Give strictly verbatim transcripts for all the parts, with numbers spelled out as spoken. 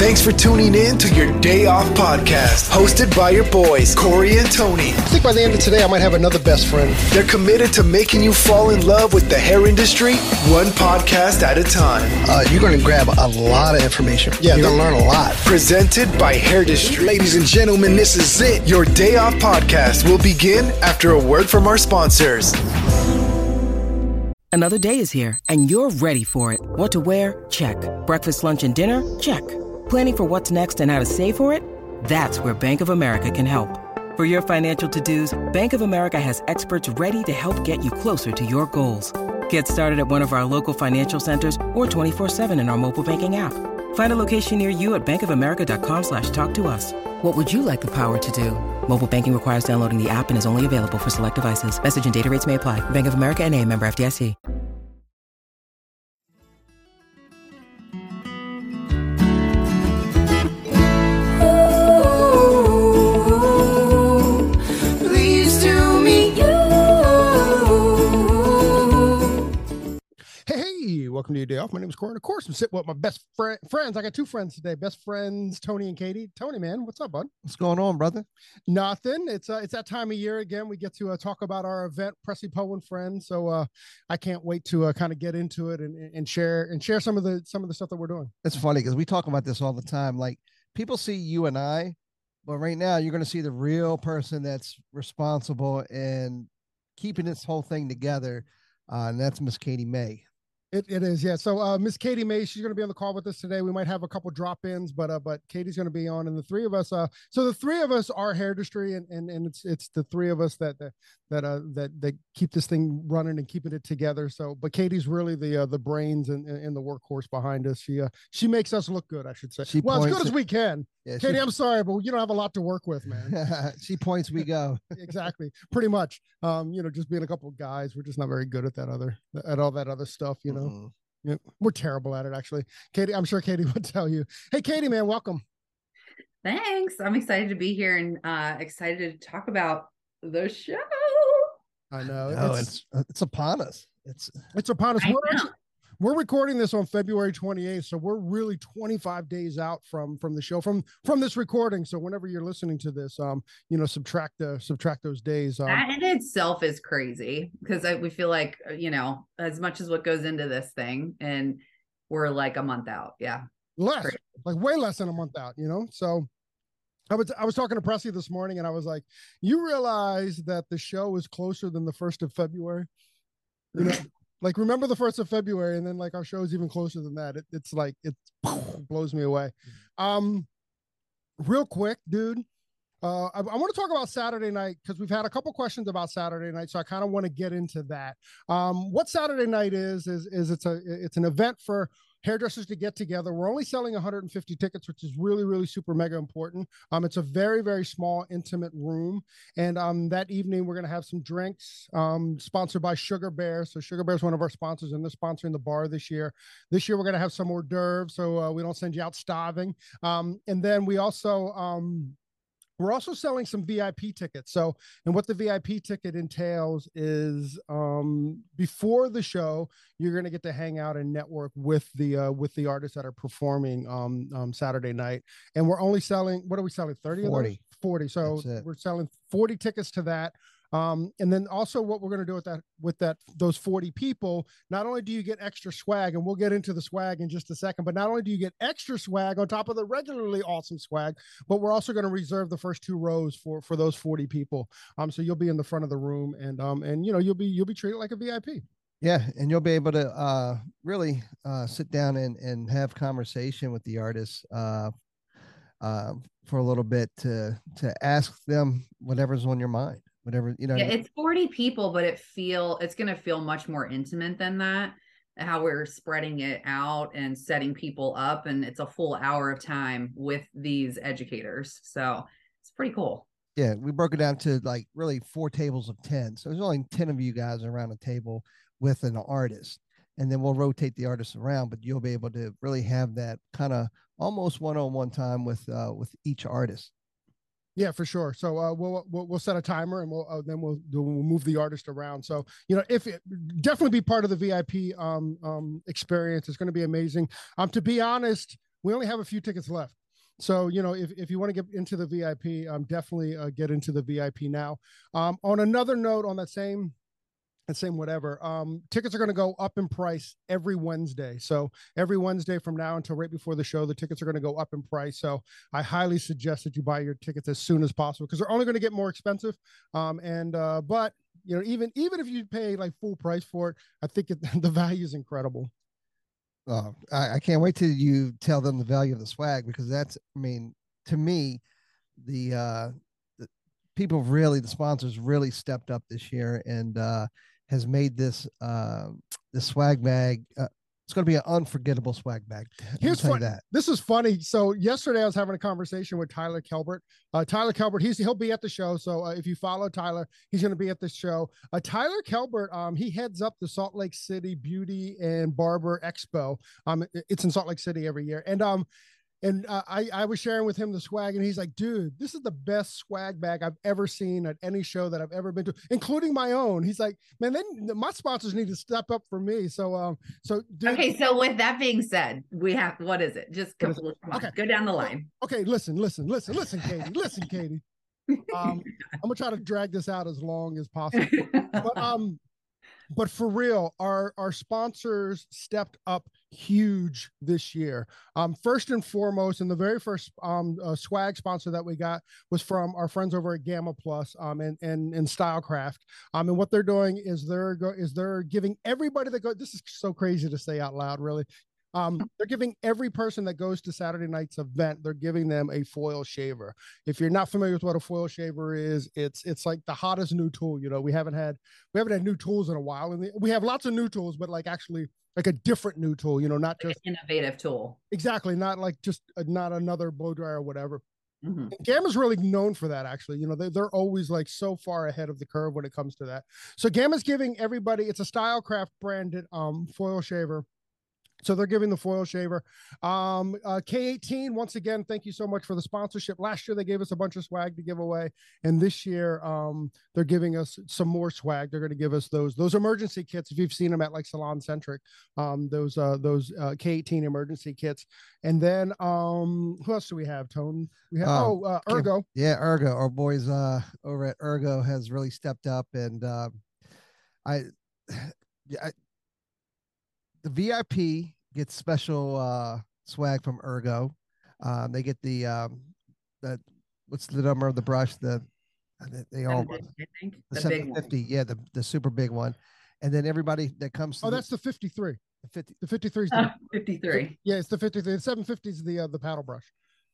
Thanks for tuning in to your Day Off podcast, hosted by your boys, Corey and Tony. I think by the end of today, I might have another best friend. They're committed to making you fall in love with the hair industry, one podcast at a time. Uh, you're going to grab a lot of information. Yeah, you're going to learn a lot. Presented by Hairdustry. Ladies and gentlemen, this is it. Your Day Off podcast will begin after a word from our sponsors. Another day is here, and you're ready for it. What to wear? Check. Breakfast, lunch, and dinner? Check. Planning for what's next and how to save for it? That's where Bank of America can help. For your financial to-dos, Bank of America has experts ready to help get you closer to your goals. Get started at one of our local financial centers or twenty-four seven in our mobile banking app. Find a location near you at bankofamerica.com slash talk to us. What would you like the power to do? Mobile banking requires downloading the app and is only available for select devices. Message and data rates may apply. Bank of America N A, member F D I C. Welcome to your Day Off. My name is Corey. Of course, I'm sitting with my best fr- friends. I got two friends today. Best friends, Tony and Katie. Tony, man, what's up, bud? What's going on, brother? Nothing. It's uh, it's that time of year again. We get to uh, talk about our event, Presley Poe and Friends. So uh, I can't wait to uh, kind of get into it and, and share and share some of the some of the stuff that we're doing. It's funny because we talk about this all the time. Like people see you and I, but right now you're going to see the real person that's responsible and keeping this whole thing together, uh, and that's Miss Katie May. It it is, yeah. So uh, Miss Katie May, she's going to be on the call with us today. We might have a couple drop-ins, but uh, but Katie's going to be on, and the three of us. Uh, so the three of us are Hairdustry, and and and it's it's the three of us that that that uh that that keep this thing running and keeping it together. So, but Katie's really the uh, the brains and, and the workhorse behind us. She uh she makes us look good, I should say. She well, as good at, as we can. Yeah, Katie, she, I'm sorry, but you don't have a lot to work with, man. She points, we go. Exactly, pretty much. Um, you know, just being a couple of guys, we're just not very good at that other at all that other stuff, you know. Mm-hmm. Yeah, we're terrible at it, actually. Katie, I'm sure Katie would tell you. Hey, Katie, man, welcome. Thanks. I'm excited to be here and uh, excited to talk about the show. I know. No, it's, it's it's upon us. It's it's upon us. We're, actually, we're recording this on February twenty-eighth, so we're really twenty-five days out from from the show, from from this recording. So whenever you're listening to this, um, you know, subtract the subtract those days. Um, that in itself is crazy because we feel like, you know, as much as what goes into this thing, and we're like a month out. Yeah, less, crazy. Like way less than a month out. You know, so. I was, I was talking to Presley this morning and I was like, you realize that the show is closer than the first of February? You know, like remember the first of February and then like our show is even closer than that. It, it's like, it blows me away. Um, real quick, dude. Uh, I, I want to talk about Saturday night because we've had a couple questions about Saturday night. So I kind of want to get into that. Um, what Saturday night is, is, is it's a, it's an event for hairdressers to get together. We're only selling one hundred fifty tickets, which is really, really super mega important. Um, it's a very, very small, intimate room. And um, that evening, we're going to have some drinks um, sponsored by Sugar Bear. So Sugar Bear is one of our sponsors, and they're sponsoring the bar this year. This year, we're going to have some hors d'oeuvres, so uh, we don't send you out starving. Um, and then we also... Um, We're also selling some V I P tickets. So, and what the V I P ticket entails is um, before the show, you're going to get to hang out and network with the uh, with the artists that are performing um, um, Saturday night. And we're only selling, what are we selling? thirty forty. Of those? forty. So we're selling forty tickets to that. Um, and then also what we're going to do with that, with that, those forty people, not only do you get extra swag, and we'll get into the swag in just a second, but not only do you get extra swag on top of the regularly awesome swag, but we're also going to reserve the first two rows for, for those forty people. Um, so you'll be in the front of the room and, um, and, you know, you'll be, you'll be treated like a V I P. Yeah. And you'll be able to, uh, really, uh, sit down and, and have conversation with the artists, uh, uh, for a little bit to, to ask them whatever's on your mind. Whatever, you know. Yeah, it's forty people, but it feel it's going to feel much more intimate than that. How we're spreading it out and setting people up, and it's a full hour of time with these educators. So it's pretty cool. Yeah, we broke it down to like really four tables of ten. So there's only ten of you guys around a table with an artist, and then we'll rotate the artists around. But you'll be able to really have that kind of almost one-on-one time with uh, with each artist. Yeah, for sure. So uh, we'll, we'll we'll set a timer and we'll uh, then we'll we'll move the artist around. So you know, if it, definitely be part of the V I P um, um, experience. It's going to be amazing. Um, to be honest, we only have a few tickets left. So, you know, if, if you want to get into the V I P, um, definitely uh, get into the V I P now. Um, on another note, on that same, that same whatever, um, tickets are going to go up in price every Wednesday. So every Wednesday from now until right before the show, the tickets are going to go up in price. So I highly suggest that you buy your tickets as soon as possible because they're only going to get more expensive. Um, and uh, but you know, even even if you pay like full price for it, I think it, the value is incredible. Oh, I, I can't wait till you tell them the value of the swag because that's, I mean, to me, the uh, the people really, the sponsors really stepped up this year and uh, has made this uh, the swag bag. Uh, it's going to be an unforgettable swag bag. Here's fun. That. This is funny. So yesterday I was having a conversation with Tyler Kelbert. Uh, Tyler Kelbert, he's he'll be at the show. So uh, if you follow Tyler, he's going to be at the show. Uh, Tyler Kelbert, um, he heads up the Salt Lake City Beauty and Barber Expo. Um, it's in Salt Lake City every year, and um. And uh, I, I was sharing with him the swag, and he's like, dude, this is the best swag bag I've ever seen at any show that I've ever been to, including my own. He's like, man, then my sponsors need to step up for me. So, um, so dude, okay. So with that being said, we have, what is it? Just come, come on, okay. Go down the line. Okay. Listen, listen, listen, listen, Katie, listen, Katie. Um, I'm gonna try to drag this out as long as possible, but, um, But for real, our, our sponsors stepped up huge this year. Um, first and foremost, and the very first um, uh, swag sponsor that we got was from our friends over at Gamma Plus um, and, and, and Stylecraft. Um, and what they're doing is they're go- is they're giving everybody that go. This is so crazy to say out loud, really. Um, they're giving every person that goes to Saturday night's event, they're giving them a foil shaver. If you're not familiar with what a foil shaver is, it's it's like the hottest new tool. You know, we haven't had we haven't had new tools in a while, and we have lots of new tools, but like actually like a different new tool. You know, not just an innovative tool. Exactly, not like just a, not another blow dryer or whatever. Mm-hmm. Gamma's really known for that, actually. You know, they, they're always like so far ahead of the curve when it comes to that. So Gamma's giving everybody, it's a Stylecraft branded um, foil shaver. So they're giving the foil shaver. Um, uh, K eighteen, once again, thank you so much for the sponsorship. Last year, they gave us a bunch of swag to give away. And this year, um, they're giving us some more swag. They're going to give us those those emergency kits. If you've seen them at like Salon Centric, um, those uh, those uh, K eighteen emergency kits. And then um, who else do we have, Tone? We have, um, oh, uh, Ergo. Yeah, Ergo. Our boys uh, over at Ergo has really stepped up. And uh, I, I, the V I P gets special uh, swag from Ergo. Um, they get the um, the what's the number of the brush? The they, they all I think the, the seven fifty, yeah, the the super big one. And then everybody that comes to oh, the, that's the fifty-three. The fifty, the fifty-three. Oh, fifty-three. Yeah, it's the fifty-three. The seven fifty is the uh, the paddle brush.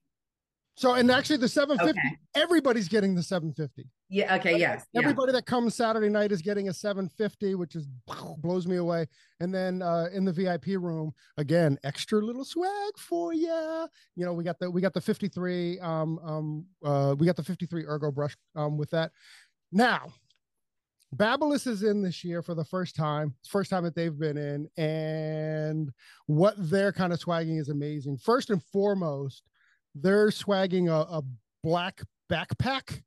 So, and actually the seven fifty, okay. Everybody's getting the seven fifty. Yeah. Okay. Yes. Everybody yeah. that comes Saturday night is getting a seven fifty, which is blows me away. And then uh, in the V I P room, again, extra little swag for you. You know, we got the, we got the fifty-three, um, um, uh, we got the fifty-three Ergo brush um, with that. Now, Babyliss is in this year for the first time. It's the first time that they've been in. And what they're kind of swagging is amazing. First and foremost, they're swagging a, a black backpack,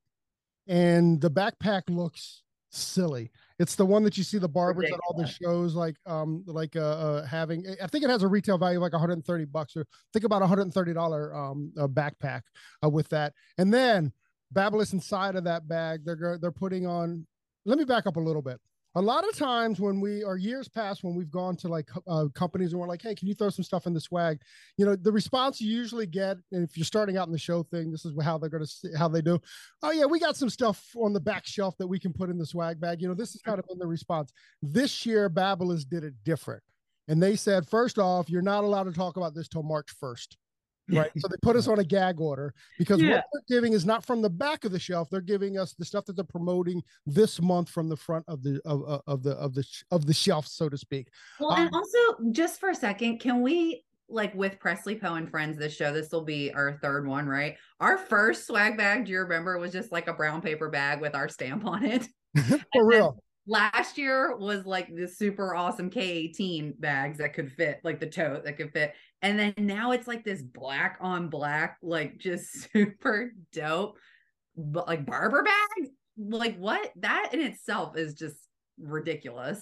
and the backpack looks silly. It's the one that you see the barbers Ridiculous. At all the shows, like um, like uh, uh, having. I think it has a retail value of like one hundred thirty bucks, or think about one hundred thirty dollars um, a backpack uh, with that. And then Babyliss inside of that bag, they're they're putting on. Let me back up a little bit. A lot of times when we are years past, when we've gone to like uh, companies and we're like, hey, can you throw some stuff in the swag? You know, the response you usually get, and if you're starting out in the show thing, this is how they're going to, how they do. Oh yeah, we got some stuff on the back shelf that we can put in the swag bag. You know, this is kind of in the response. This year, Babyliss did it different. And they said, first off, you're not allowed to talk about this till March first. Right. So they put us on a gag order because yeah. what they're giving is not from the back of the shelf. They're giving us the stuff that they're promoting this month from the front of the of, of the of the of the shelf, so to speak. Well, um, and also just for a second, can we, like with Presley Poe and Friends, this show, this will be our third one, right? Our first swag bag, do you remember, was just like a brown paper bag with our stamp on it. For real. Last year was like the super awesome K eighteen bags that could fit, like the tote that could fit. And then now it's like this black on black, like just super dope, but like barber bag. Like what? That in itself is just ridiculous.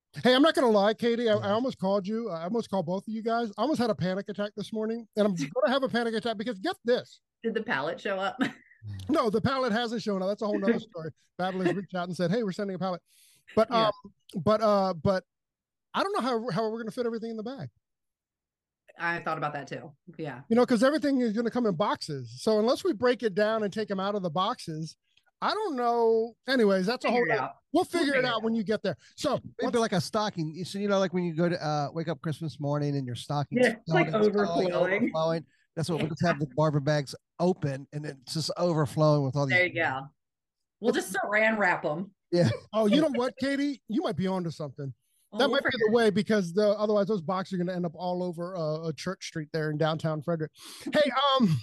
Hey, I'm not gonna lie, Katie. I, I almost called you. I almost called both of you guys. I almost had a panic attack this morning, and I'm gonna have a panic attack because get this. Did the pallet show up? No, the pallet hasn't shown up. That's a whole nother story. Babylon's reached out and said, "Hey, we're sending a pallet," but Yeah. um, but uh, but I don't know how how we're gonna fit everything in the bag. I thought about that too. Yeah. You know, because everything is gonna come in boxes. So unless we break it down and take them out of the boxes, I don't know. Anyways, that's a whole. Figure it out. We'll figure We'll it figure out it when you get there. So Maybe like a stocking. So you know, like when you go to uh, wake up Christmas morning and your stocking, Yeah, it's like overflowing. overflowing. That's what we'll just have the barber bags open and it's just overflowing with all these. There you go. We'll just saran wrap them. Yeah. Oh, you know what, Katie? You might be onto something. Oh, That we'll might be the way because the otherwise those boxes are going to end up all over uh, a Church Street there in downtown Frederick. Hey, um,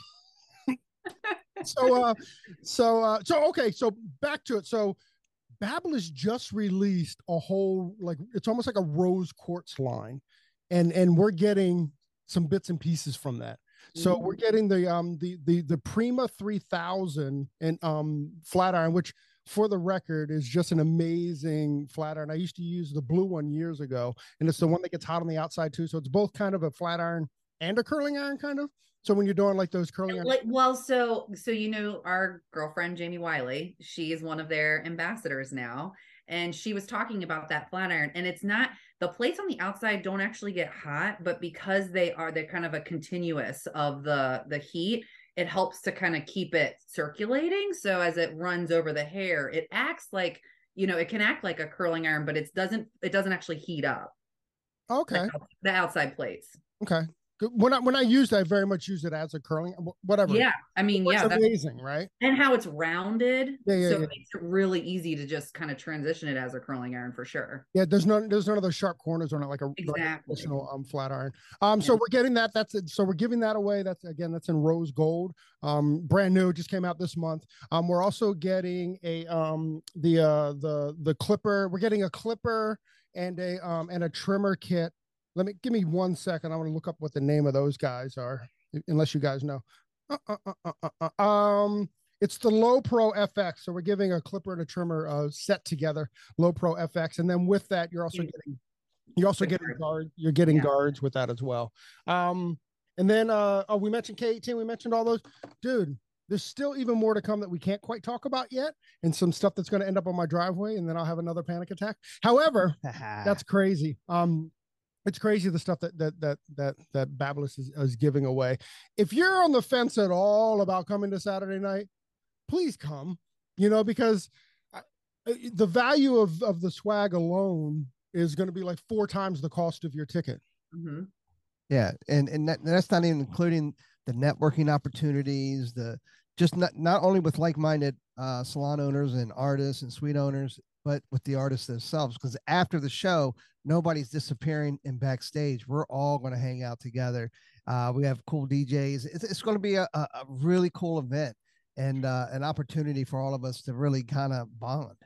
so uh, so uh, so okay, so back to it. So Babyliss just released a whole like it's almost like a rose quartz line, and and we're getting some bits and pieces from that. So we're getting the um the the the Prima three thousand and um flat iron, which for the record is just an amazing flat iron. I used to use the blue one years ago, and it's the one that gets hot on the outside too. So it's both kind of a flat iron and a curling iron kind of. So when you're doing like those curling iron, Like, well, so so you know our girlfriend Jamie Wiley, she is one of their ambassadors now, and she was talking about that flat iron, and it's not the plates on the outside don't actually get hot, but because they are they're kind of a continuous of the the heat, it helps to kind of keep it circulating. So as it runs over the hair, it acts like, you know, it can act like a curling iron, but it doesn't it doesn't actually heat up. okay, The, the outside plates. okay. Good. When I when I used it, I very much use it as a curling, whatever. Yeah, I mean, It's yeah, that's amazing, right? and how it's rounded. Yeah, yeah, so yeah. it makes it really easy to just kind of transition it as a curling iron for sure. Yeah, there's none there's none of those sharp corners on it like a like a Exactly. traditional um flat iron. Um, so Yeah. we're getting that. That's it. So we're giving that away. That's again, that's in rose gold. Um, brand new, just came out this month. Um, we're also getting a um the uh the the clipper. We're getting a clipper and a um and a trimmer kit. Let me give me one second. I want to look up what the name of those guys are, unless you guys know. Uh, uh, uh, uh, uh, uh, um. It's the Low Pro F X. So we're giving a clipper and a trimmer uh, set together, Low Pro F X. And then with that, you're also getting, you're also getting guard, you're getting Yeah. guards with that as well. Um, and then, uh, oh, we mentioned K eighteen, we mentioned all those. Dude, there's still even more to come that we can't quite talk about yet. And some stuff that's going to end up on my driveway. And then I'll have another panic attack. However, that's crazy. Um, It's crazy the stuff that that that that that Babyliss is, is giving away. If you're on the fence at all about coming to Saturday night, please come. You know, because I, the value of of the swag alone is going to be like four times the cost of your ticket. Mm-hmm. Yeah, and and that, that's not even including the networking opportunities, the just not not only with like-minded uh, salon owners and artists and suite owners, but with the artists themselves. Because after the show, nobody's disappearing in backstage. We're all going to hang out together. Uh, we have cool D Js. It's, it's going to be a, a, a really cool event and uh, an opportunity for all of us to really kind of bond.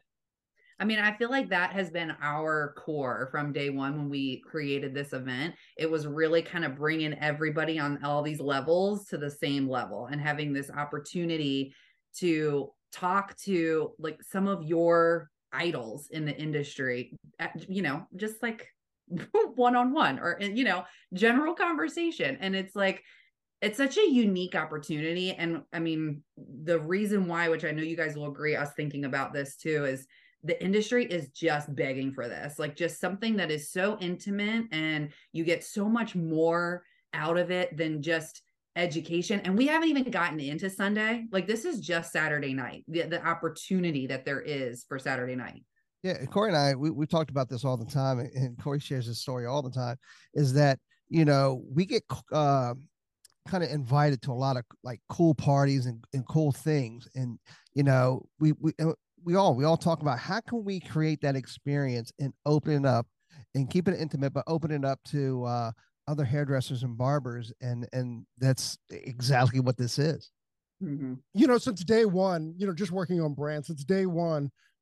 I mean, I feel like that has been our core from day one when we created this event. It was really kind of bringing everybody on all these levels to the same level and having this opportunity to talk to like some of your idols in the industry, you know, just like one-on-one or, you know, general conversation. And it's like, it's such a unique opportunity. And I mean, the reason why, which I know you guys will agree, us thinking about this too, is the industry is just begging for this, like just something that is so intimate and you get so much more out of it than just education. And we haven't even gotten into Sunday. Like this is just Saturday night, the, the opportunity that there is for Saturday night. Yeah, Corey and I, we, we talked about this all the time, and Corey shares this story all the time, is that, you know, we get uh, kind of invited to a lot of like cool parties and, and cool things. And, you know, we, we, we all, we all talk about how can we create that experience and open it up and keep it intimate, but open it up to uh, other hairdressers and barbers. And, and that's exactly what this is. Mm-hmm. You know, since day one, you know, just working on brands, since day one,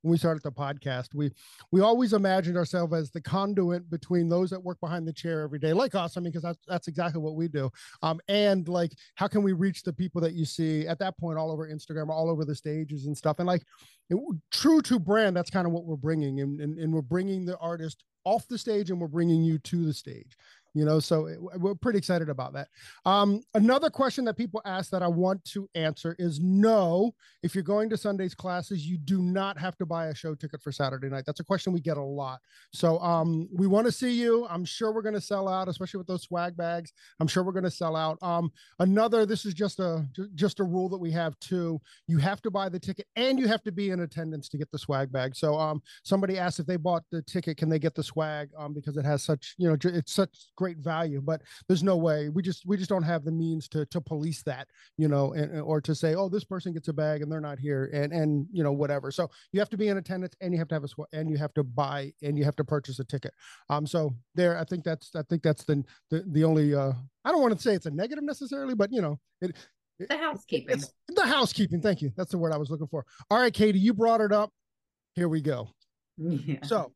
when we started the podcast. We we always imagined ourselves as the conduit between those that work behind the chair every day, like us. I mean, because that's that's exactly what we do. Um, and like, how can we reach the people that you see at that point all over Instagram, all over the stages and stuff? And like, it, true to brand, that's kind of what we're bringing, and, and and we're bringing the artist off the stage, and we're bringing you to the stage. You know, so it, we're pretty excited about that. Um, another question that people ask that I want to answer is no, if you're going to Sunday's classes, you do not have to buy a show ticket for Saturday night. That's a question we get a lot. So um, we want to see you. I'm sure we're going to sell out, especially with those swag bags. I'm sure we're going to sell out. Um, another, this is just a, just a rule that we have too. You have to buy the ticket and you have to be in attendance to get the swag bag. So um, somebody asked if they bought the ticket, can they get the swag? Um, because it has such, you know, it's such great value, but there's no way. We just we just don't have the means to to police that, you know, and or to say, oh, this person gets a bag and they're not here, and and you know, whatever. So you have to be in attendance, and you have to have a sw- and you have to buy, and you have to purchase a ticket. Um, so there, I think that's I think that's the the the only. Uh, I don't want to say it's a negative necessarily, but you know, it. it the housekeeping. It's the housekeeping. Thank you. That's the word I was looking for. All right, Katie, you brought it up. Here we go. Yeah. So.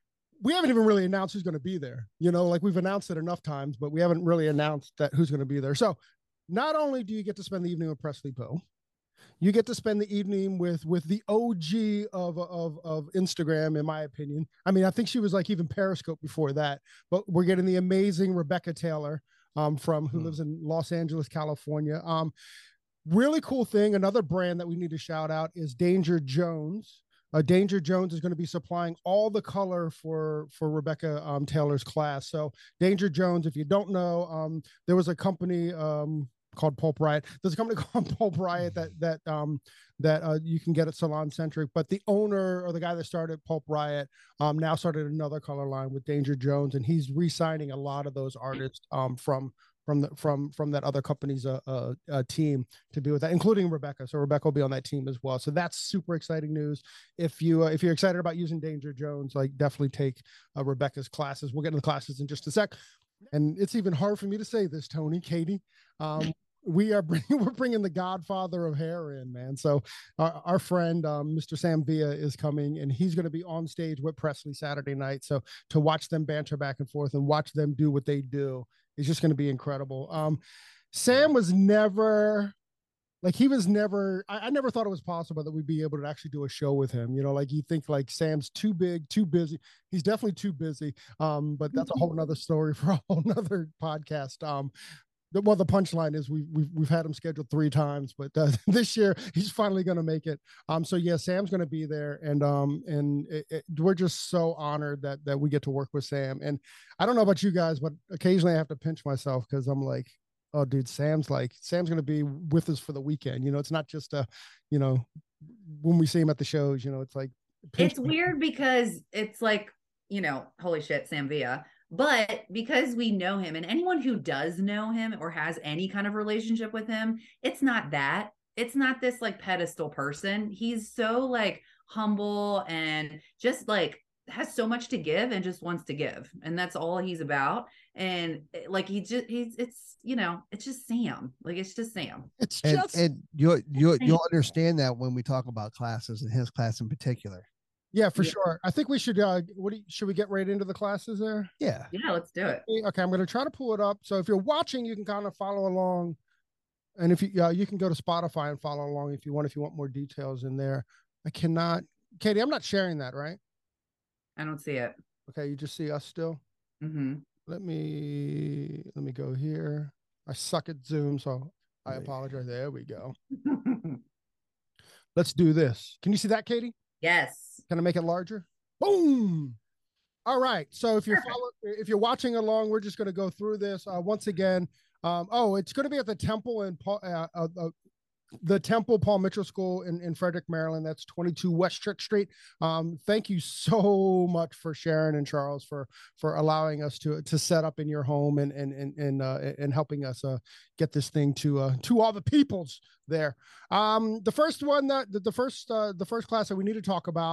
We haven't even really announced who's going to be there. You know, like we've announced it enough times, but we haven't really announced that who's going to be there. So not only do you get to spend the evening with Presley Poe, you get to spend the evening with with the O G of, of, of Instagram, in my opinion. I mean, I think she was like even Periscope before that, but we're getting the amazing Rebecca Taylor um, from who mm. lives in Los Angeles, California. Um, really cool thing. Another brand that we need to shout out is Danger Jones. Uh, Danger Jones is going to be supplying all the color for for Rebecca um, Taylor's class. So Danger Jones, if you don't know, um, there was a company um, called Pulp Riot. There's a company called Pulp Riot that that um, that uh, you can get at Salon Centric. But the owner or the guy that started Pulp Riot um, now started another color line with Danger Jones, and he's re-signing a lot of those artists um, from. from the from from that other company's uh, uh, uh team to be with that, including Rebecca. So Rebecca will be on that team as well. So that's super exciting news. If you uh, if you're excited about using Danger Jones, like definitely take uh, Rebecca's classes. We'll get into the classes in just a sec. And it's even hard for me to say this, Tony, Katie. Um, we are bringing we're bringing the Godfather of hair in, man. So our, our friend um, Mister Sam Villa is coming, and he's going to be on stage with Presley Saturday night. So to watch them banter back and forth and watch them do what they do is just going to be incredible. Um, Sam was never like, he was never, I, I never thought it was possible that we'd be able to actually do a show with him. You know, like you think like Sam's too big, too busy. He's definitely too busy. Um, but that's a whole nother story for a whole nother podcast. Um, the, well, the punchline is we, we've, we've had him scheduled three times, but uh, this year he's finally going to make it. Um, so yeah, Sam's going to be there, and um, and it, it, we're just so honored that that we get to work with Sam. And I don't know about you guys, but occasionally I have to pinch myself because I'm like, oh, dude, Sam's like Sam's going to be with us for the weekend. You know, it's not just a, you know, when we see him at the shows, you know, it's like it's weird because it's like, you know, holy shit, Sam Villa. But because we know him, and anyone who does know him or has any kind of relationship with him, it's not that. It's not this like pedestal person. He's so like humble and just like has so much to give and just wants to give. And that's all he's about. And like, he just, he's, it's, you know, it's just Sam. Like, it's just Sam. It's and, just, and you'll, you'll, you'll understand that when we talk about classes and his class in particular. yeah, for Yeah. sure. I think we should, uh, what do you, should we get right into the classes there? Yeah. Yeah, let's do it. Okay, I'm going to try to pull it up. So if you're watching, you can kind of follow along. And if you, uh, you can go to Spotify and follow along if you want, if you want more details in there. I cannot, Katie, I'm not sharing that, right? I don't see it. Okay, you just see us still. Mm-hmm. Let me, let me go here. I suck at Zoom, so I apologize. There we go. Let's do this. Can you see that, Katie? Yes. Can I make it larger? Boom. All right. So if you're follow, if you're watching along, we're just going to go through this uh, once again. Um, oh, it's going to be at the Temple in Paul, uh, uh, uh, the Temple Paul Mitchell School in, in Frederick, Maryland. That's twenty-two West Church Street. Um, thank you so much for Sharon and Charles for for allowing us to to set up in your home and and and and, uh, and helping us uh, get this thing to uh, to all the peoples there. Um, the first one that the, the first uh, the first class that we need to talk about,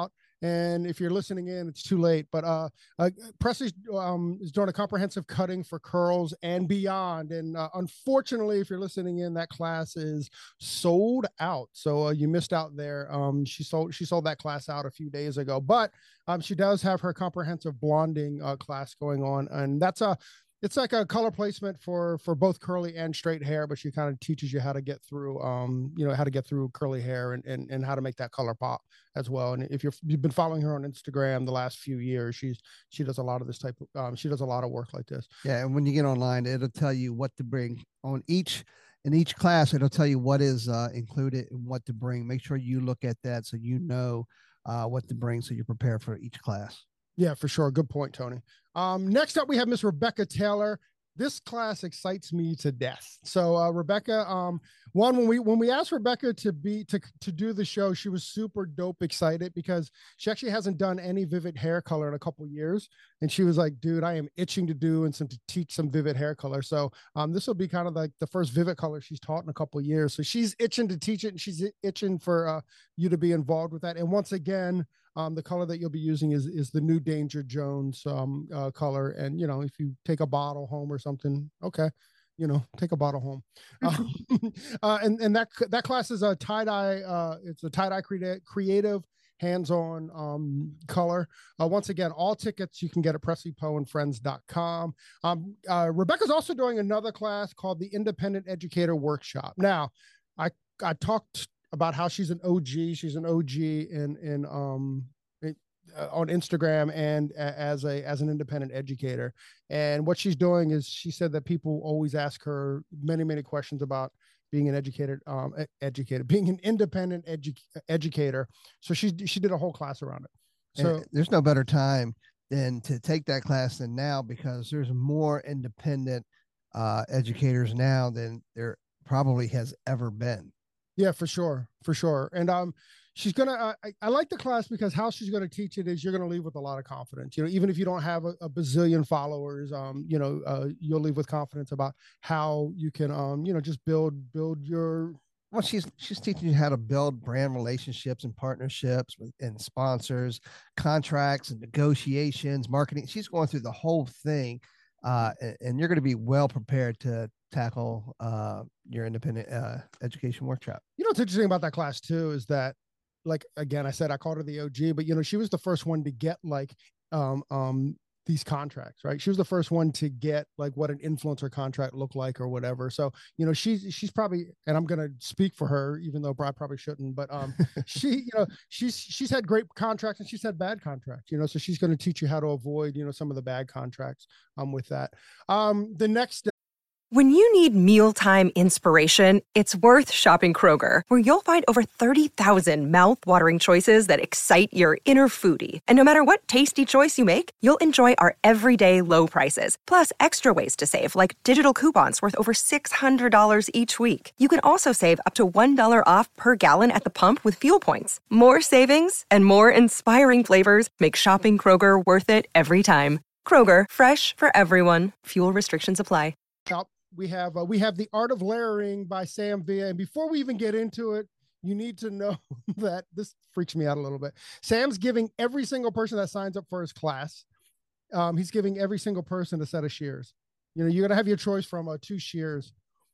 And if you're listening in, it's too late. But uh, uh Presley um, is doing a comprehensive cutting for curls and beyond. And uh, unfortunately, if you're listening in, that class is sold out. So uh, you missed out there. Um, she sold she sold that class out a few days ago. But um, she does have her comprehensive blonding uh, class going on, and that's a it's like a color placement for for both curly and straight hair, but she kind of teaches you how to get through um you know how to get through curly hair and and, and how to make that color pop as well. And if you're you've been following her on Instagram the last few years, she's she does a lot of this type of um she does a lot of work like this. Yeah, and when you get online, it'll tell you what to bring on each in each class. It'll tell you what is uh, included and what to bring. Make sure you look at that so you know uh, what to bring, so you're prepared for each class. Yeah, for sure. Good point, Tony. Um, next up, we have Miss Rebecca Taylor. This class excites me to death. So uh, Rebecca, um, one, when we when we asked Rebecca to be to to do the show, she was super dope excited because she actually hasn't done any vivid hair color in a couple years, and she was like, "Dude, I am itching to do and some to teach some vivid hair color." So um, this will be kind of like the first vivid color she's taught in a couple years. So she's itching to teach it, and she's itching for uh, you to be involved with that. And once again, Um, the color that you'll be using is is the new Danger Jones um, uh, color. And, you know, if you take a bottle home or something, okay, you know, take a bottle home. Um, uh, and and that that class is a tie-dye. Uh, it's a tie-dye cre- creative hands-on um, color. Uh, once again, all tickets you can get at presley poe and friends dot com. Um, uh, Rebecca's also doing another class called the Independent Educator Workshop. Now, I I talked about how she's an O G. She's an O G in in um in, uh, on Instagram and a, as a as an independent educator. And what she's doing is she said that people always ask her many many questions about being an educated um educator, being an independent edu- educator. So she she did a whole class around it. So and there's no better time than to take that class than now, because there's more independent uh, educators now than there probably has ever been. Yeah, for sure. For sure. And um, she's going to, I, I like the class because how she's going to teach it is you're going to leave with a lot of confidence. You know, even if you don't have a, a bazillion followers, um, you know, uh, you'll leave with confidence about how you can, um, you know, just build, build your. Well, she's, she's teaching you how to build brand relationships and partnerships with and sponsors, contracts and negotiations, marketing. She's going through the whole thing. Uh, and, and you're going to be well prepared to tackle uh, your independent uh, education workshop. You know, what's interesting about that class too, is that, like, again, I said, I called her the O G, but you know, she was the first one to get like, um, um, these contracts, right? She was the first one to get like what an influencer contract looked like or whatever. So, you know, she's, she's probably, and I'm going to speak for her, even though I probably shouldn't, but um, she, you know, she's, she's had great contracts and she's had bad contracts, you know, so she's going to teach you how to avoid, you know, some of the bad contracts um, with that. Um, the next When you need mealtime inspiration, it's worth shopping Kroger, where you'll find over thirty thousand mouthwatering choices that excite your inner foodie. And no matter what tasty choice you make, you'll enjoy our everyday low prices, plus extra ways to save, like digital coupons worth over six hundred dollars each week. You can also save up to one dollar off per gallon at the pump with fuel points. More savings and more inspiring flavors make shopping Kroger worth it every time. Kroger, fresh for everyone. Fuel restrictions apply. Up. We have uh, we have The Art of Layering by Sam Villa. And before we even get into it, you need to know that this freaks me out a little bit. Sam's giving every single person that signs up for his class, um, he's giving every single person a set of shears. You know, you're going to have your choice from uh, two shears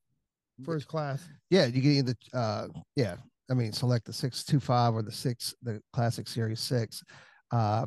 for his class. Yeah, you can either, uh, yeah, I mean, select the six two five or the six, the classic series six. Uh,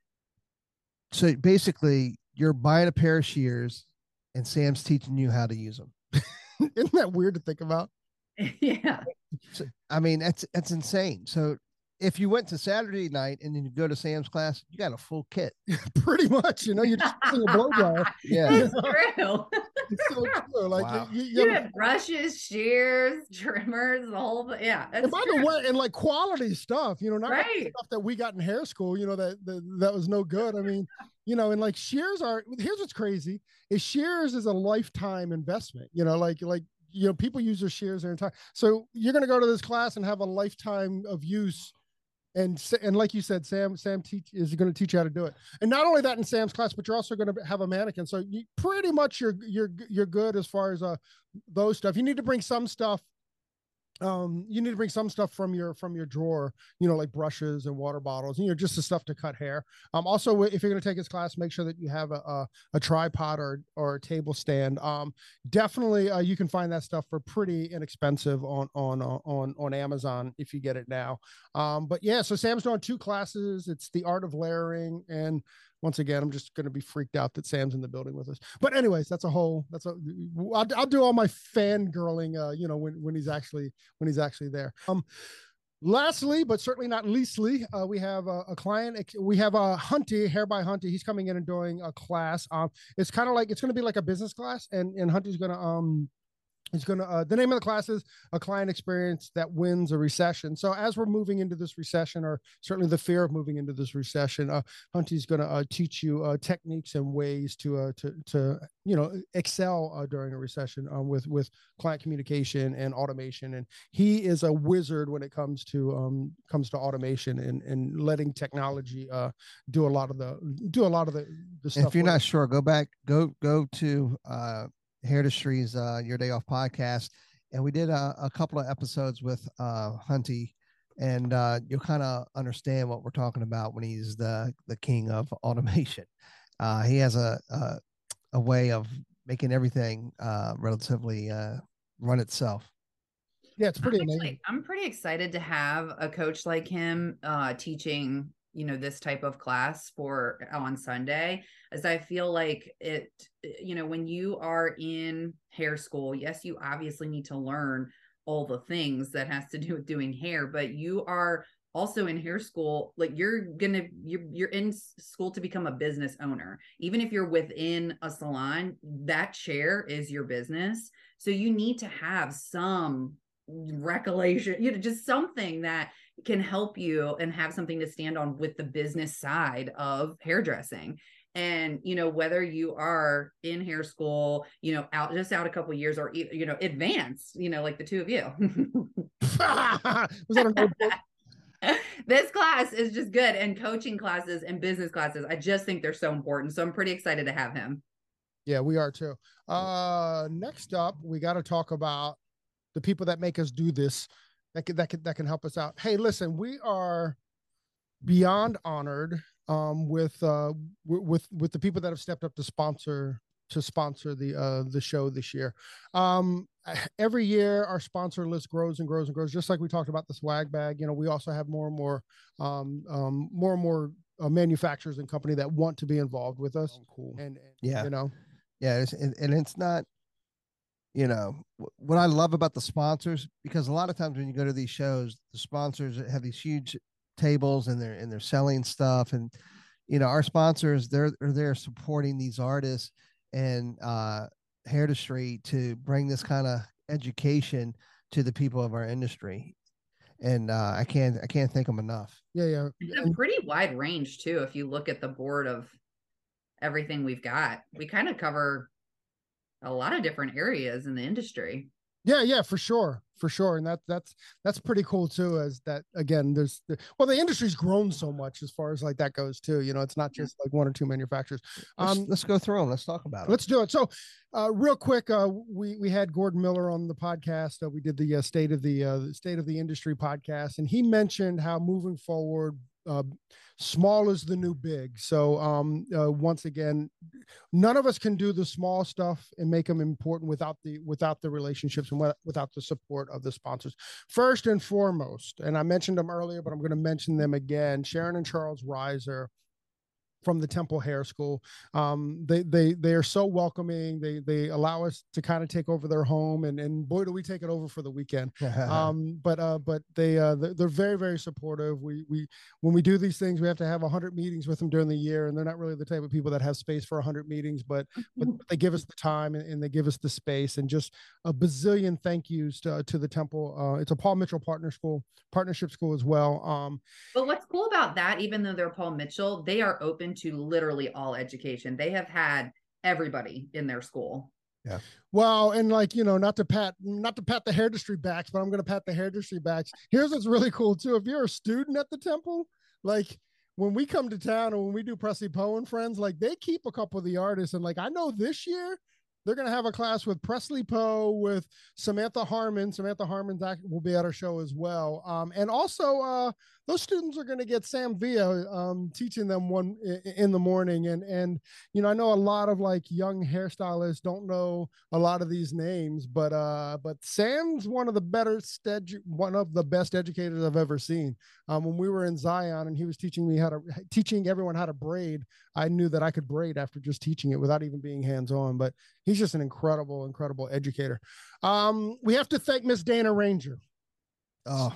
so basically, you're buying a pair of shears, and Sam's teaching you how to use them. Isn't that weird to think about? Yeah. So, I mean, that's that's insane. So if you went to Saturday night and then you go to Sam's class, you got a full kit. Pretty much, you know, you're just using a blow dryer. Yeah. It's true. It's so true. Like Wow. you, you, You you have brushes, shears, trimmers, the whole thing. Yeah. and That's by true. the way, and like quality stuff, you know, not like Right. stuff that we got in hair school, you know, that, that that was no good. I mean, you know, and like shears are, here's what's crazy is shears is a lifetime investment, you know, like, like, you know, people use their shears their entire, so you're going to go to this class and have a lifetime of use. And, and like you said, Sam, Sam teach is going to teach you how to do it. And not only that in Sam's class, but you're also going to have a mannequin. So you pretty much you're, you're, you're good as far as uh, those stuff. You need to bring some stuff um you need to bring some stuff from your from your drawer, you know, like brushes and water bottles, and you know, just the stuff to cut hair. Um also, if you're going to take his class, make sure that you have a a, a tripod or or a table stand. Um definitely, uh, you can find that stuff for pretty inexpensive on on uh, on on Amazon if you get it now. Um but yeah, so Sam's doing two classes. It's the art of layering, and once again, I'm just going to be freaked out that Sam's in the building with us. But anyways, that's a whole, that's a, I'll, I'll do all my fangirling, uh, you know, when, when he's actually, when he's actually there. Um, lastly, but certainly not leastly, uh, we have a, a client, we have a Hunty, Hair by Hunty. He's coming in and doing a class. Um, it's kind of like, it's going to be like a business class, and, and Hunty's going to, um, It's going to, uh, the name of the class is A Client Experience That Wins a Recession. So as we're moving into this recession, or certainly the fear of moving into this recession, uh, Hunty's going to uh, teach you uh, techniques and ways to, uh, to, to, you know, excel uh, during a recession uh, with, with client communication and automation. And he is a wizard when it comes to, um, comes to automation and, and letting technology uh, do a lot of the, do a lot of the, the stuff. If you're not sure, go back, go, go to, uh, Hairdustry's uh, Your Day Off podcast, and we did a, a couple of episodes with uh, Hunty, and uh, you'll kind of understand what we're talking about when he's the the king of automation. Uh, he has a, a a way of making everything uh, relatively uh, run itself. Yeah, it's pretty I'm amazing. Actually, I'm pretty excited to have a coach like him uh, teaching, you know, this type of class for on Sunday, as I feel like it, you know, when you are in hair school, yes, you obviously need to learn all the things that has to do with doing hair, but you are also in hair school, like you're gonna, you're, you're in school to become a business owner. Even if you're within a salon, that chair is your business. So you need to have some recollection, you know, just something that can help you and have something to stand on with the business side of hairdressing. And, you know, whether you are in hair school, you know, out just out a couple of years, or, you know, advanced, you know, like the two of you. Was that a notebook? This class is just good. And coaching classes and business classes, I just think they're so important. So I'm pretty excited to have him. Yeah, we are too. Uh, next up, we got to talk about the people that make us do this, that can, that can, that can help us out. Hey, listen, we are beyond honored um, with, uh, with, with the people that have stepped up to sponsor, to sponsor the, uh, the show this year. Um, every year our sponsor list grows and grows and grows, just like we talked about the swag bag. You know, we also have more and more, um, um, more and more uh, manufacturers and company that want to be involved with us. Oh, cool. And, and yeah, you know, yeah. It's, and, and it's not, you know, what I love about the sponsors, because a lot of times when you go to these shows, the sponsors have these huge tables and they're, and they're selling stuff. And, you know, our sponsors, they're, they're there supporting these artists and, uh, Hairdustry to bring this kind of education to the people of our industry. And uh, I can't, I can't thank them enough. Yeah. Yeah. It's a pretty wide range too. If you look at the board of everything we've got, we kind of cover a lot of different areas in the industry. Yeah, yeah, for sure, for sure, and that that's that's pretty cool too. As that again, there's well, the industry's grown so much as far as like that goes too. You know, it's not just like one or two manufacturers. Let's, Um, let's go through them. Let's talk about it. Let's do it. So, uh, real quick, uh, we we had Gordon Miller on the podcast. Uh, we did the uh, state of the uh, state of the industry podcast, and he mentioned how moving forward, uh, small is the new big. So, um, uh, once again, none of us can do the small stuff and make them important without the without the relationships and without the support of the sponsors. First and foremost, and I mentioned them earlier, but I'm going to mention them again. Sharon and Charles Reiser from the Temple Hair School. Um, they they they are so welcoming. They they allow us to kind of take over their home, and and boy, do we take it over for the weekend. um, but uh, but they uh, they're very very supportive. We we when we do these things, we have to have a hundred meetings with them during the year, and they're not really the type of people that have space for a hundred meetings, but but they give us the time and, and they give us the space, and just a bazillion thank yous to to the Temple. Uh, it's a Paul Mitchell partner school, partnership school as well. Um, but what's cool about that, even though they're Paul Mitchell, they are open to literally all education. They have had everybody in their school. Yeah. Well, and like, you know, not to pat, not to pat the Hairdustry backs, but I'm going to pat the Hairdustry backs. Here's what's really cool too. If you're a student at the Temple, like when we come to town and when we do Presley Poe and Friends, like they keep a couple of the artists. And like, I know this year they're going to have a class with Presley Poe, with Samantha Harmon. Samantha Harmon will be at our show as well. Um, and also uh, those students are going to get Sam Villa um, teaching them one in the morning. And, and, you know, I know a lot of like young hairstylists don't know a lot of these names, but, uh, but Sam's one of the better, edu- one of the best educators I've ever seen. Um, when we were in Zion and he was teaching me how to, teaching everyone how to braid, I knew that I could braid after just teaching it without even being hands-on, but he's just an incredible, incredible educator. Um, we have to thank Miss Dana Ranger. Oh,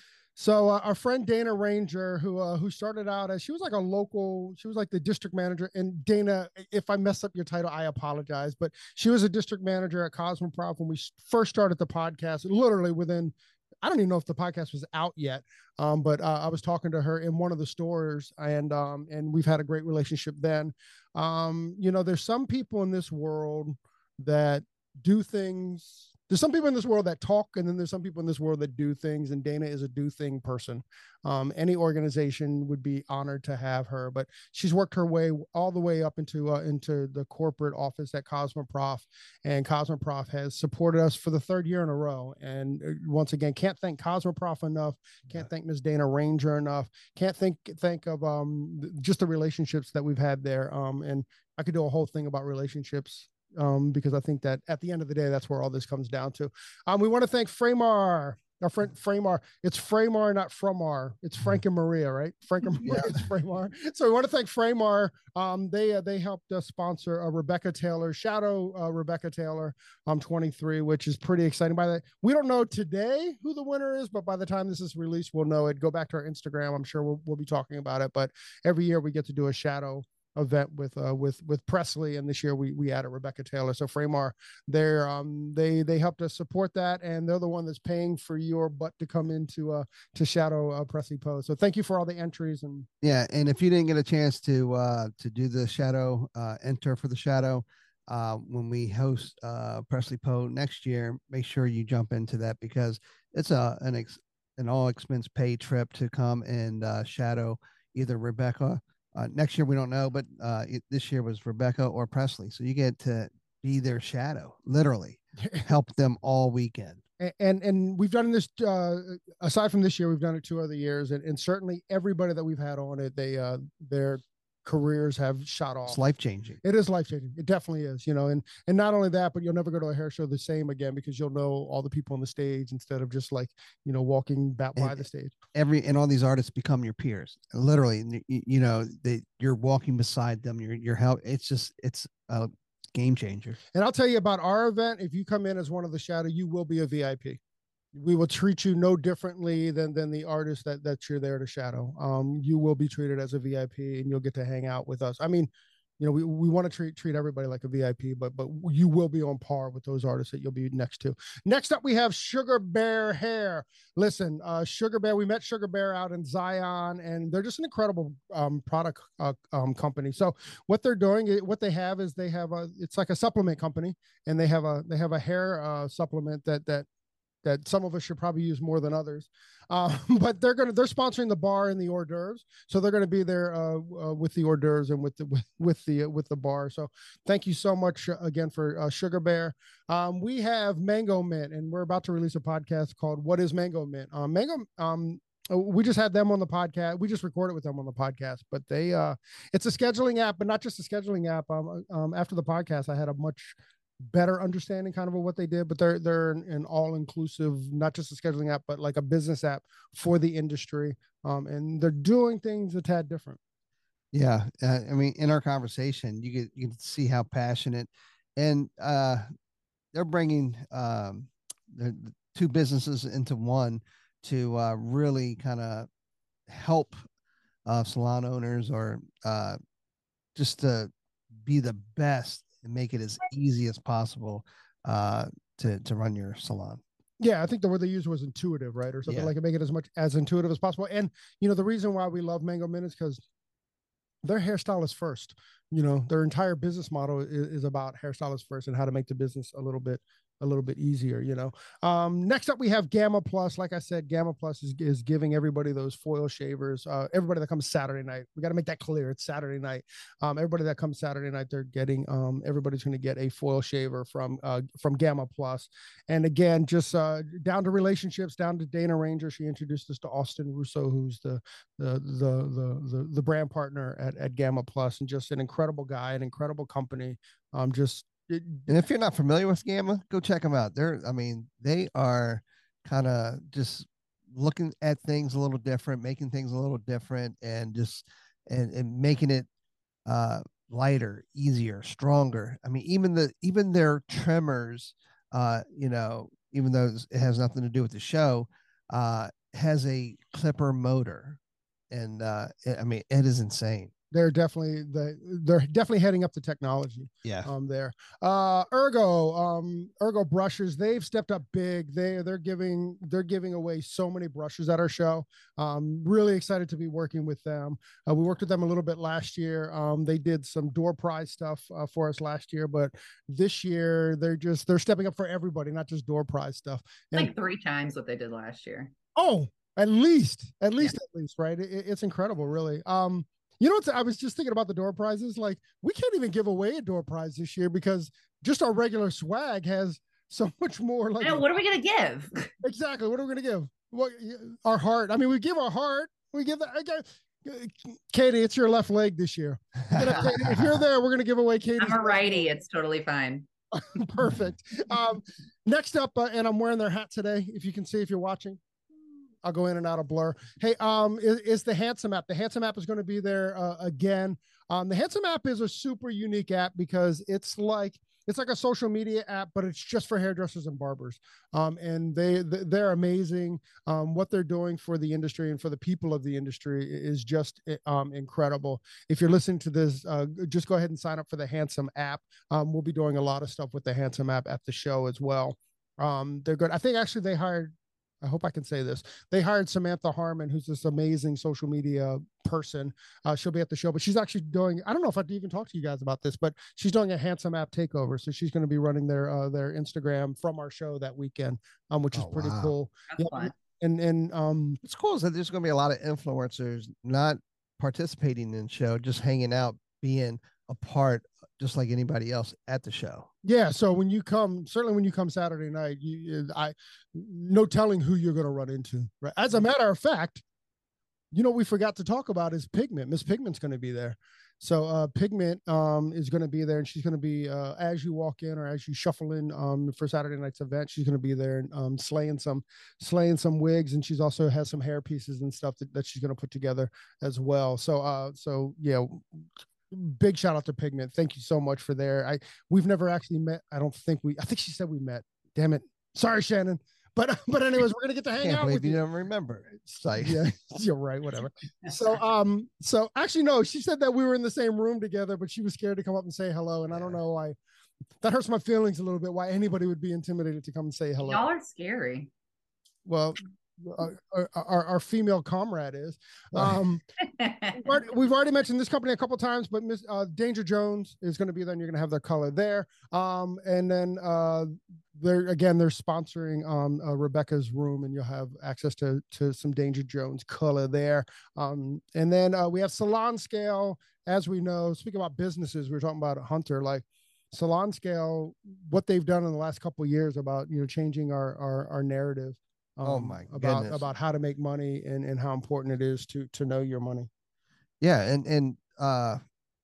so uh, our friend Dana Ranger, who uh, who started out as, she was like a local, she was like the district manager. And Dana, if I mess up your title, I apologize, but she was a district manager at Cosmoprof when we first started the podcast, literally within, I don't even know if the podcast was out yet, um, but uh, I was talking to her in one of the stores, and um, and we've had a great relationship then. Um, you know, there's some people in this world that do things. There's some people in this world that talk, and then there's some people in this world that do things, and Dana is a do thing person. Um, any organization would be honored to have her, but she's worked her way all the way up into uh, into the corporate office at Cosmoprof, and Cosmoprof has supported us for the third year in a row. And once again, can't thank Cosmoprof enough. Can't thank Miss Dana Ranger enough. Can't think think of um, just the relationships that we've had there. Um, and I could do a whole thing about relationships. Um, because I think that at the end of the day, that's where all this comes down to. Um, we want to thank Framar, our friend Framar. It's Framar, not Fromar. It's Frank and Maria, right? Frank and Maria, yeah. It's Framar. So we want to thank Framar. Um, they uh, they helped us sponsor uh, Rebecca Taylor, Shadow uh, Rebecca Taylor, um, twenty-three, which is pretty exciting. By the we don't know today who the winner is, but by the time this is released, we'll know it. Go back to our Instagram. I'm sure we'll, we'll be talking about it. But every year we get to do a Shadow event with uh with with Presley, and this year we we added Rebecca Taylor. So Framar, they're um they they helped us support that, and they're the one that's paying for your butt to come into uh to Shadow uh, Presley Poe. So thank you for all the entries. And yeah, and if you didn't get a chance to uh to do the Shadow uh enter for the Shadow uh when we host uh Presley Poe next year, make sure you jump into that, because it's a an ex an all expense paid trip to come and uh shadow either Rebecca. Uh, next year, we don't know, but uh, it, this year was Rebecca or Presley. So you get to be their shadow, literally help them all weekend. And, and, and we've done this, uh, aside from this year, we've done it two other years. And, and certainly everybody that we've had on it, they, uh, they're, careers have shot off. It's life-changing. It is life-changing. It definitely is, you know, and, and not only that, but you'll never go to a hair show the same again, because you'll know all the people on the stage instead of just like, you know, walking back by the stage. Every, and all these artists become your peers, literally, you, you know, they, you're walking beside them. You're, you're help. It's just, it's a game changer. And I'll tell you about our event. If you come in as one of the Shadow, you will be a V I P. We will treat you no differently than than the artist that that you're there to shadow. Um, you will be treated as a V I P, and you'll get to hang out with us. I mean, you know, we, we want to treat treat everybody like a V I P, but but you will be on par with those artists that you'll be next to. Next up, we have Sugar Bear Hair. Listen, uh, Sugar Bear, we met Sugar Bear out in Zion, and they're just an incredible um, product uh, um, company. So what they're doing, what they have is they have a, it's like a supplement company, and they have a they have a hair uh, supplement that that. that some of us should probably use more than others. Uh, but they're going to, they're sponsoring the bar and the hors d'oeuvres. So they're going to be there uh, uh, with the hors d'oeuvres and with the, with, with the, uh, with the bar. So thank you so much uh, again for uh, Sugar Bear. Um, we have Mango Mint, and we're about to release a podcast called What is Mango Mint? Um, Mango, um, we just had them on the podcast. We just recorded with them on the podcast, but they, uh, it's a scheduling app, but not just a scheduling app. Um, um, after the podcast, I had a much better understanding kind of what they did, but they're they're an, an all-inclusive, not just a scheduling app, but like a business app for the industry. Um, and they're doing things a tad different. Yeah, uh, I mean, in our conversation, you get you can see how passionate, and uh, they're bringing um, the, the two businesses into one to uh, really kind of help uh, salon owners, or uh, just to be the best and make it as easy as possible uh, to, to run your salon. Yeah, I think the word they used was intuitive, right? Or something yeah. like it, make it as much as intuitive as possible. And, you know, the reason why we love Mango Mint is because they're hairstylists first. you know, their entire business model is, is about hairstylists first and how to make the business a little bit a little bit easier, you know. Um, next up, we have Gamma Plus. Like I said, Gamma Plus is, is giving everybody those foil shavers. Uh, everybody that comes Saturday night, we got to make that clear. It's Saturday night. Um, everybody that comes Saturday night, they're getting, um, everybody's going to get a foil shaver from, uh, from Gamma Plus. And again, just uh, down to relationships, down to Dana Ranger. She introduced us to Austin Russo, who's the, the, the, the, the, the brand partner at, at Gamma Plus, and just an incredible guy, an incredible company. Um, just, It, and if you're not familiar with Gamma, go check them out. They're, I mean, they are kind of just looking at things a little different, making things a little different, and just and, and making it uh, lighter, easier, stronger. I mean, even the even their trimmers, uh, you know, even though it has nothing to do with the show, uh, has a clipper motor, and uh, it, I mean, it is insane. They're definitely the they're definitely heading up the technology. Yeah. Um. There. Uh. Ergo. Um. Ergo brushes. They've stepped up big. They they're giving they're giving away so many brushes at our show. Um. Really excited to be working with them. Uh, we worked with them a little bit last year. Um. They did some door prize stuff uh, for us last year, but this year they're just they're stepping up for everybody, not just door prize stuff. And, like three times what they did last year. Oh, at least, at least, Yeah. at least, right? It, it's incredible, really. Um. You know what? I was just thinking about the door prizes. Like, we can't even give away a door prize this year because just our regular swag has so much more. Like, I know, what are we gonna give? Exactly. What are we gonna give? What our heart? I mean, we give our heart. We give that. Okay. Katie, it's your left leg this year. Gonna, if you're there, we're gonna give away Katie. I'm a righty. It's totally fine. Perfect. Um, next up, uh, and I'm wearing their hat today. If you can see, if you're watching. I'll go in and out of blur. Hey, um, is, is the Handsome app. The Handsome app is going to be there uh, again. Um, the Handsome app is a super unique app because it's like it's like a social media app, but it's just for hairdressers and barbers. Um, and they they're amazing. Um, what they're doing for the industry and for the people of the industry is just um, incredible. If you're listening to this, uh, just go ahead and sign up for the Handsome app. Um, we'll be doing a lot of stuff with the Handsome app at the show as well. Um, they're good. I think actually they hired. I hope I can say this. They hired Samantha Harmon, who's this amazing social media person. Uh, she'll be at the show, but she's actually doing, I don't know if I'd even talk to you guys about this, but she's doing a Handsome app takeover. So she's going to be running their, uh, their Instagram from our show that weekend, um, which is oh, pretty wow. cool. That's yeah, fun. and, and, um, It's cool that there's going to be a lot of influencers not participating in the show, just hanging out, being a part, just like anybody else at the show. yeah. So when you come, certainly when you come Saturday night, you, I, no telling who you're going to run into, right? As a matter of fact, you know, we forgot to talk about is Pigment. Miss Pigment's going to be there. So uh, Pigment um, is going to be there, and she's going to be, uh, as you walk in or as you shuffle in um, for Saturday night's event, she's going to be there and um, slaying some, slaying some wigs. And she's also has some hair pieces and stuff that, that she's going to put together as well. So, uh, so yeah, big shout out to Pigment. Thank you so much for there. I, we've never actually met. I don't think we, I think she said we met. Damn it. Sorry, Shannon. But, but anyways, we're going to get to hang Can't out believe with you you. don't remember. It's like, Yeah, you're right. Whatever. So, um, so actually, no, she said that we were in the same room together, but she was scared to come up and say hello. And I don't know why. That hurts my feelings a little bit. Why anybody would be intimidated to come and say hello? Y'all are scary. Well, uh, our, our our female comrade is. Um, we've, already, we've already mentioned this company a couple times, but Miss uh, Danger Jones is going to be there, and you're going to have their color there. Um, and then uh, they're again they're sponsoring um uh, Rebecca's room, and you'll have access to to some Danger Jones color there. Um, and then uh, we have Salon Scale, as we know. Speaking about businesses, we were talking about Hunter, like Salon Scale, what they've done in the last couple of years about you know changing our our, our narrative. Um, oh my about goodness. about how to make money and and how important it is to to know your money. Yeah, and and uh,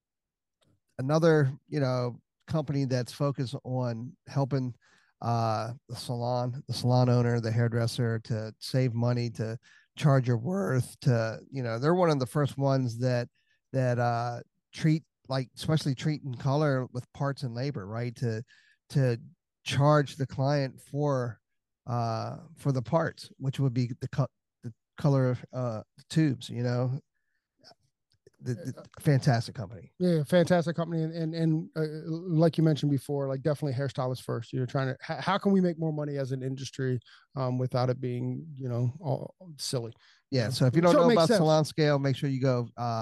another you know company that's focused on helping uh, the salon, the salon owner, the hairdresser to save money, to charge your worth, to you know they're one of the first ones that that uh, treat like especially treating color with parts and labor, right? To to charge the client for uh for the parts, which would be the co- the color of uh the tubes, you know. The, the fantastic company. Yeah, fantastic company, and and, and uh, like you mentioned before, like definitely hairstylists first. You're trying to how, how can we make more money as an industry um without it being you know all silly. Yeah. So if you don't So it know makes about sense. Salon Scale, make sure you go uh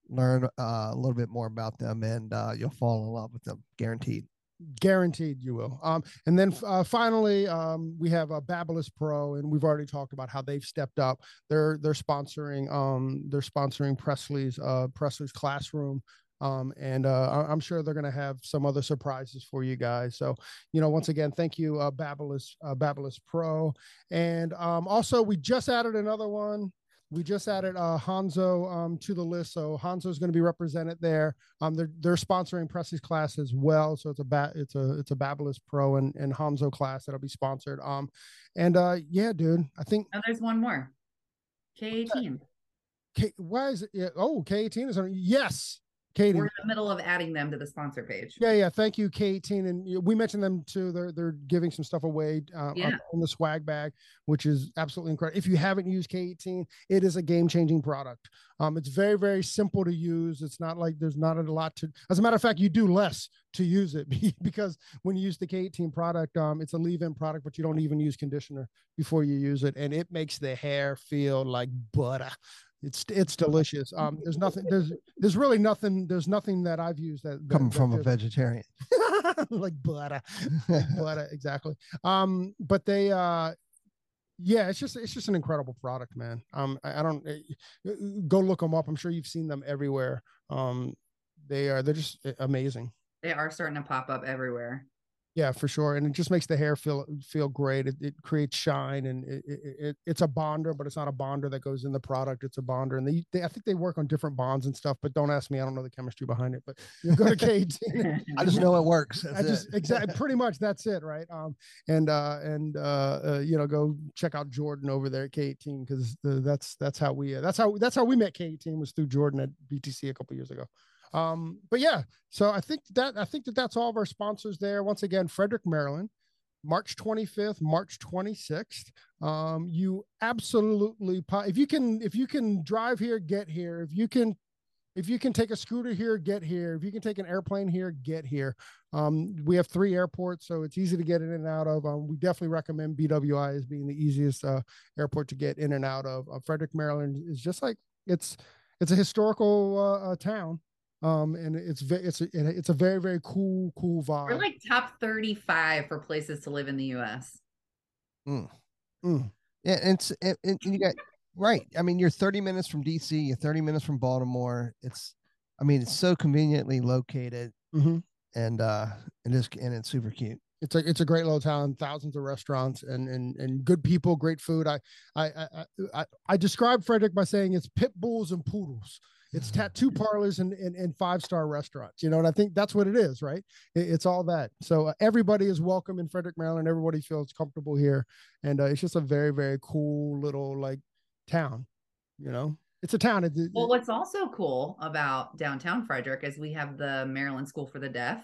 learn uh, a little bit more about them, and uh, you'll fall in love with them, guaranteed. Guaranteed you will. Um, and then uh, finally, um, we have a Babyliss Pro, and we've already talked about how they've stepped up. They're they're sponsoring um, they're sponsoring Presley's uh, Presley's Classroom. Um, and uh, I'm sure they're going to have some other surprises for you guys. So, you know, once again, thank you, uh, Babyliss, uh, Babyliss Pro. And um, also, we just added another one. We just added uh, Hanzo um, to the list, so Hanzo is going to be represented there. Um, they're they're sponsoring Presley's class as well, so it's a ba- it's a it's a Babyliss Pro and, and Hanzo class that'll be sponsored. Um, and uh, yeah, dude, I think. Oh, there's one more. K eighteen. K, why is it? Yeah, oh, K eighteen is on. Yes. Katie. We're in the middle of adding them to the sponsor page. Yeah, yeah. Thank you, K eighteen. And we mentioned them too. They're they're giving some stuff away uh, yeah. in the swag bag, which is absolutely incredible. If you haven't used K eighteen, it is a game-changing product. Um, it's very, very simple to use. It's not like there's not a lot to. As a matter of fact, you do less to use it because when you use the K eighteen product, um, it's a leave-in product, but you don't even use conditioner before you use it, and it makes the hair feel like butter. It's it's delicious. Um, there's nothing. There's there's really nothing. There's nothing that I've used that, that coming that from did. a vegetarian, like butter, like butter, exactly. Um, but they, uh, yeah, it's just it's just an incredible product, man. Um, I, I don't go look them up. I'm sure you've seen them everywhere. Um, they are they're just amazing. They are starting to pop up everywhere. Yeah, for sure. And it just makes the hair feel feel great. It, it creates shine, and it, it, it it's a bonder, but it's not a bonder that goes in the product. It's a bonder. And they, they I think they work on different bonds and stuff, but don't ask me. I don't know the chemistry behind it, but you go to K eighteen. I just know it works. That's I just it. exactly pretty much that's it, right? Um and uh and uh, uh you know, go check out Jordan over there at K eighteen, because that's that's how we uh, that's how that's how we met K eighteen, was through Jordan at B T C a couple years ago. Um, but yeah, so I think that I think that that's all of our sponsors there. Once again, Frederick, Maryland, March twenty-fifth, March twenty-sixth. Um, you absolutely, if you can, if you can drive here, get here. If you can, if you can take a scooter here, get here. If you can take an airplane here, get here. Um, we have three airports, so it's easy to get in and out of. Um, we definitely recommend B W I as being the easiest uh, airport to get in and out of. Uh, Frederick, Maryland is just like it's it's a historical uh, uh, town. Um, and it's very, it's a, it's a very, very cool, cool vibe. We're like top thirty-five for places to live in the U S. Mm. Mm. Yeah. And it's, and, and you got, right. I mean, you're thirty minutes from D C, you're thirty minutes from Baltimore. It's, I mean, it's so conveniently located, mm-hmm. and, uh, and it's, and it's super cute. It's a, it's a great little town, thousands of restaurants and, and, and good people, great food. I, I, I, I, I describe Frederick by saying it's pit bulls and poodles. It's tattoo parlors and, and, and five-star restaurants, you know, and I think that's what it is, right? It, it's all that. So uh, everybody is welcome in Frederick, Maryland. Everybody feels comfortable here. And uh, it's just a very, very cool little like town, you know, it's a town. It, it, well, what's also cool about downtown Frederick is we have the Maryland School for the Deaf,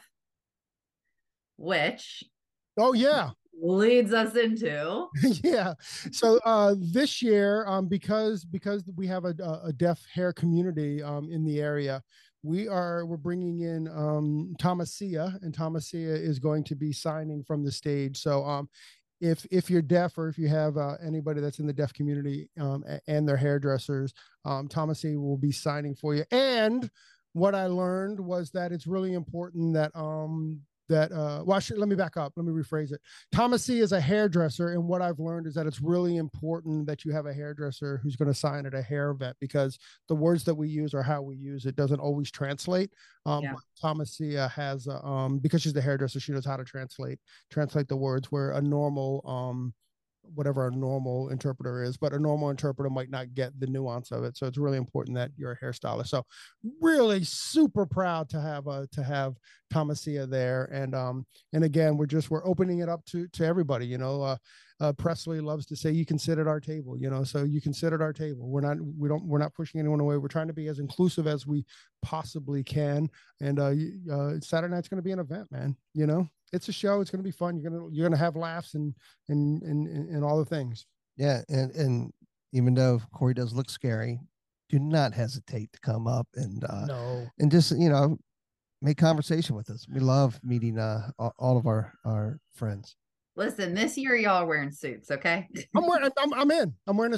which oh yeah leads us into yeah so uh this year, um because because we have a, a deaf hair community um in the area, we are we're bringing in um Thomasia, and Thomasia is going to be signing from the stage. So um if if you're deaf, or if you have uh, anybody that's in the deaf community um and their hairdressers, um Thomasia will be signing for you. And what I learned was that it's really important that um that uh well should, let me back up let me rephrase it. Thomasia is a hairdresser, and what I've learned is that it's really important that you have a hairdresser who's going to sign at a hair event, because the words that we use or how we use it doesn't always translate. um yeah. Thomasia has uh, um because she's the hairdresser, she knows how to translate translate the words, where a normal um whatever a normal interpreter is, but a normal interpreter might not get the nuance of it. So it's really important that you're a hairstylist. So really super proud to have uh to have Thomasia there. And um and again, we're just we're opening it up to to everybody, you know. uh uh, Presley loves to say, you can sit at our table, you know, so you can sit at our table. We're not, we don't, we're not pushing anyone away. We're trying to be as inclusive as we possibly can. And uh, uh Saturday night's going to be an event, man. You know, it's a show. It's going to be fun. You're going to, you're going to have laughs and, and, and, and all the things. Yeah. And, and even though Corey does look scary, do not hesitate to come up and, uh, no. and just, you know, make conversation with us. We love meeting, uh, all of our, our friends. Listen, this year y'all are wearing suits, okay? I'm wearing, I'm, I'm in. I'm wearing a suit.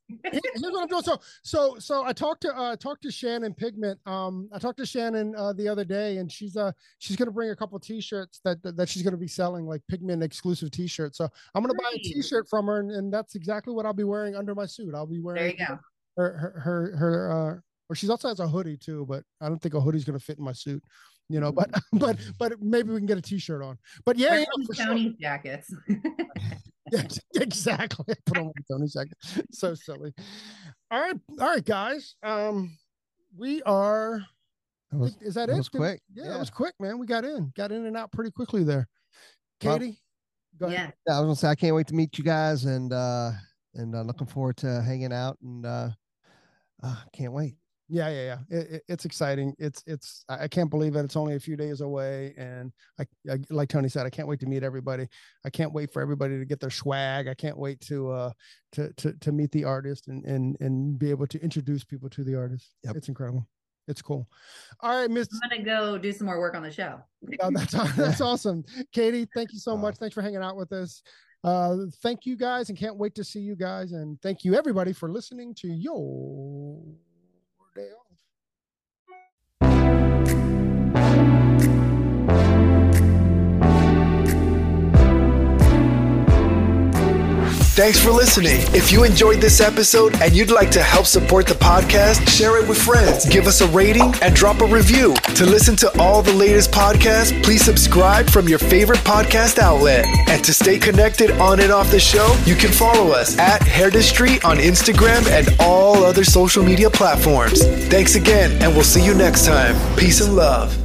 Here's what I'm doing. So, so, so I talked to uh talked to Shannon Pigment. Um, I talked to Shannon uh the other day, and she's uh she's gonna bring a couple of t-shirts that, that that she's gonna be selling, like Pigment exclusive t-shirts. So I'm gonna buy a t-shirt from her, and, and that's exactly what I'll be wearing under my suit. I'll be wearing. There you go. Her her her, her uh, or she also has a hoodie too, but I don't think a hoodie's gonna fit in my suit. You know, but but but maybe we can get a t-shirt on. But yeah, yeah for Tony's sure. jackets. Yeah, exactly. Put on Tony's jacket. So silly. All right, all right, guys. Um, we are. That was, is that, that it? Was quick. Yeah, yeah, it was quick, man. We got in, got in and out pretty quickly there. Katie, well, go ahead. Yeah, I was gonna say I can't wait to meet you guys, and uh, and uh, looking forward to hanging out, and uh, uh can't wait. Yeah, yeah, yeah. It, it, it's exciting. It's, it's, I can't believe it. It's only a few days away. And I, I, like Tony said, I can't wait to meet everybody. I can't wait for everybody to get their swag. I can't wait to, uh, to, to, to meet the artist and, and, and be able to introduce people to the artist. Yep. It's incredible. It's cool. All right, Miss. I'm going to go do some more work on the show. Oh, that's, that's awesome. Katie, thank you so much. Thanks for hanging out with us. Uh, thank you guys, and can't wait to see you guys. And thank you everybody for listening to your day off. Thanks for listening. If you enjoyed this episode and you'd like to help support the podcast, share it with friends, give us a rating, and drop a review. To listen to all the latest podcasts, please subscribe from your favorite podcast outlet. And to stay connected on and off the show, you can follow us at Hairdustry on Instagram and all other social media platforms. Thanks again, and we'll see you next time. Peace and love.